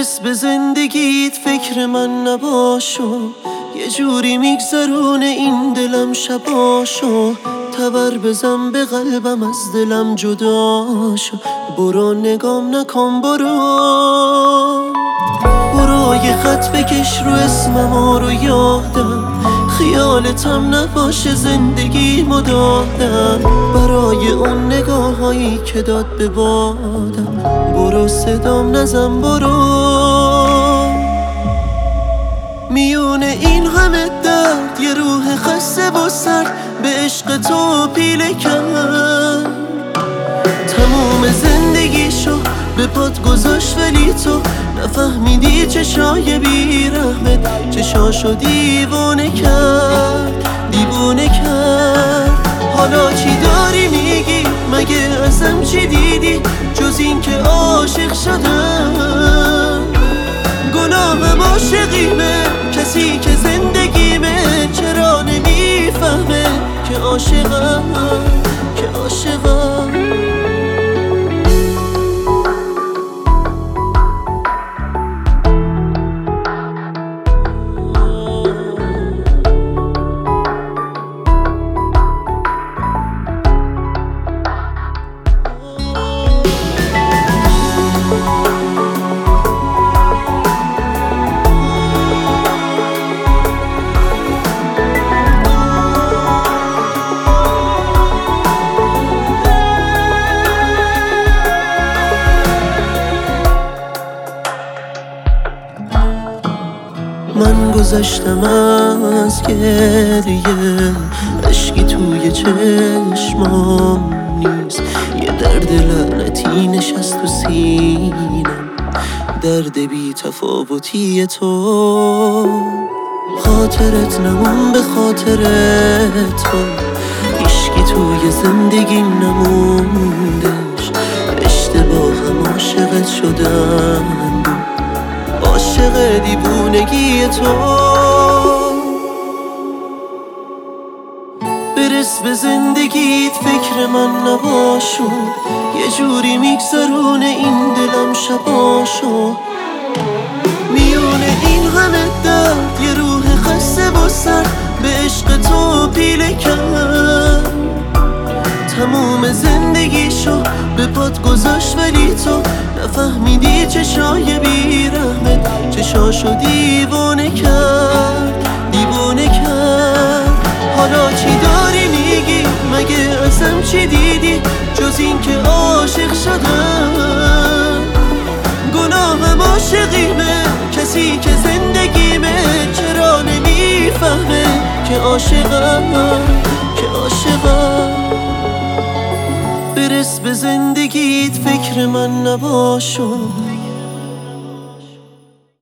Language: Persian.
برس به زندگیت فکر من نباشو، یه جوری میگذرونه این دلم شباشو. تبر بزن به قلبم از دلم جدا شو، برو نگام نکن برو یه خط بکش رو اسمم رو یادم، خیالتم نباشه زندگی مدادم. برای اون نگاه هایی که داد به بادم، برو صدام نزن میونه این همه درد یه روح خسته و سرد به عشق تو پیله کرد. تموم زندگیشو به پات گذاشت ولی تو نفهمیدی چشای بیرحمت چشاشو دیوونه کرد. حالا چی داری میگی؟ مگه ازم چی دیدی جز این که عاشق شدم؟ گناهم عاشقیمه، کسی که زندگیمه چرا نمیفهمه که عاشقم. من گذشتم از گریه، اشکی توی چشمام نیست. یه درد لعنتی نشست تو سینم، درد بی تفاوتی تو. خاطرت نمون به خاطر تو، هیچکی توی زندگیم نموندش. اشتباهم عاشقت شدم، عاشق دیوونگی تو. برس به زندگیت فکر من نباشو، یه جوری میگذرونه این دلم شباشو. میونه این همه درد یه روح خسته و سر به عشق تو پیله کرد. تموم زندگیشو به پات گذاشت ولی تو نفهمیدی چشای بیرحمت چشاشو دیوونه کرد. حالا چی داری میگی؟ مگه ازم چی دیدی جز این که عاشق شدم؟ گناهم عاشقیمه، کسی که زندگیمه چرا نمیفهمه که عاشقم. برس به زندگیت فکر من نباشو،